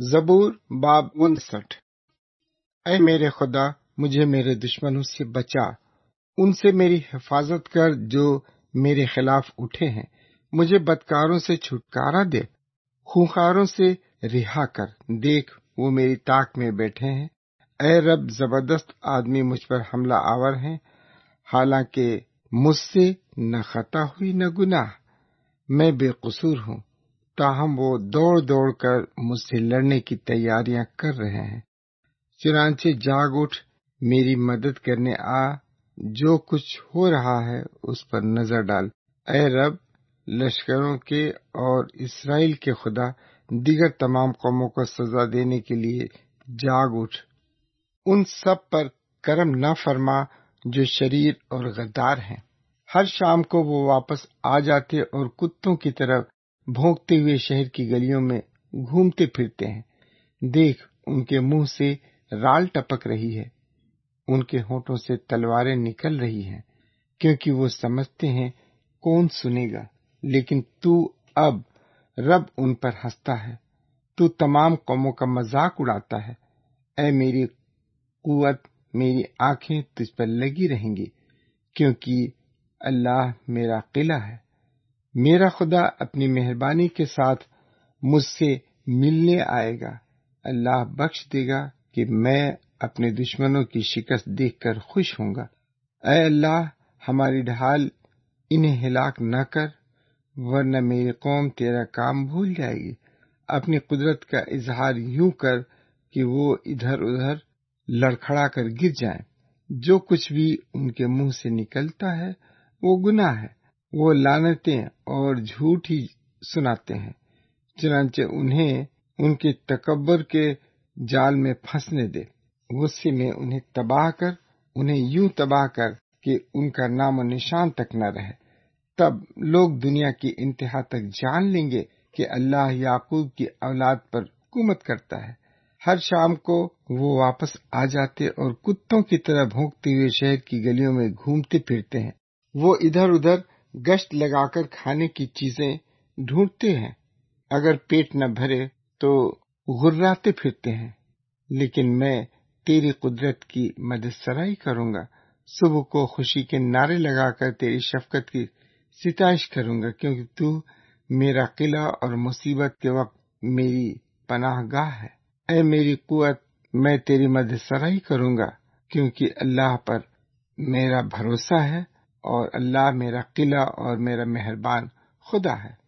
زبور باب 59۔ اے میرے خدا، مجھے میرے دشمنوں سے بچا، ان سے میری حفاظت کر جو میرے خلاف اٹھے ہیں۔ مجھے بدکاروں سے چھٹکارا دے، خونخواروں سے رہا کر۔ دیکھ، وہ میری طاق میں بیٹھے ہیں۔ اے رب، زبردست آدمی مجھ پر حملہ آور ہیں، حالانکہ مجھ سے نہ خطا ہوئی نہ گناہ، میں بے قصور ہوں، تاہم وہ دوڑ دوڑ کر مجھ سے لڑنے کی تیاریاں کر رہے ہیں۔ چنانچہ جاگ اٹھ، میری مدد کرنے آ، جو کچھ ہو رہا ہے اس پر نظر ڈال۔ اے رب، لشکروں کے اور اسرائیل کے خدا، دیگر تمام قوموں کو سزا دینے کے لیے جاگ اٹھ۔ ان سب پر کرم نہ فرما جو شریر اور غدار ہیں۔ ہر شام کو وہ واپس آ جاتے اور کتوں کی طرح بھونکتے ہوئے شہر کی گلیوں میں گھومتے پھرتے ہیں۔ دیکھ، ان کے منہ سے رال ٹپک رہی ہے، ان کے ہونٹوں سے تلواریں نکل رہی ہیں، کیونکہ وہ سمجھتے ہیں کون سنے گا۔ لیکن تو اب رب ان پر ہنستا ہے، تو تمام قوموں کا مذاق اڑاتا ہے۔ اے میری قوت، میری آنکھیں تجھ پر لگی رہیں گی، کیونکہ اللہ میرا قلعہ ہے۔ میرا خدا اپنی مہربانی کے ساتھ مجھ سے ملنے آئے گا۔ اللہ بخش دے گا کہ میں اپنے دشمنوں کی شکست دیکھ کر خوش ہوں گا۔ اے اللہ، ہماری ڈھال، انہیں ہلاک نہ کر، ورنہ میری قوم تیرا کام بھول جائے گی۔ اپنی قدرت کا اظہار یوں کر کہ وہ ادھر ادھر لڑکھڑا کر گر جائیں۔ جو کچھ بھی ان کے منہ سے نکلتا ہے وہ گناہ ہے، وہ لعنتیں اور جھوٹ ہی سناتے ہیں۔ چنانچہ انہیں ان کے تکبر کے جال میں پھنسنے دے۔ غصے میں انہیں تباہ کر، انہیں یوں تباہ کر کہ ان کا نام و نشان تک نہ رہے۔ تب لوگ دنیا کی انتہا تک جان لیں گے کہ اللہ یعقوب کی اولاد پر حکومت کرتا ہے۔ ہر شام کو وہ واپس آ جاتے اور کتوں کی طرح بھونکتے ہوئے شہر کی گلیوں میں گھومتے پھرتے ہیں۔ وہ ادھر ادھر گشت لگا کر کھانے کی چیزیں ڈھونڈتے ہیں، اگر پیٹ نہ بھرے تو غراتے پھرتے ہیں۔ لیکن میں تیری قدرت کی مدد سرائی کروں گا، صبح کو خوشی کے نعرے لگا کر تیری شفقت کی ستائش کروں گا، کیونکہ تو میرا قلعہ اور مصیبت کے وقت میری پناہ گاہ ہے۔ اے میری قوت، میں تیری مدد سرائی کروں گا، کیونکہ اللہ پر میرا بھروسہ ہے، اور اللہ میرا قلعہ اور میرا مہربان خدا ہے۔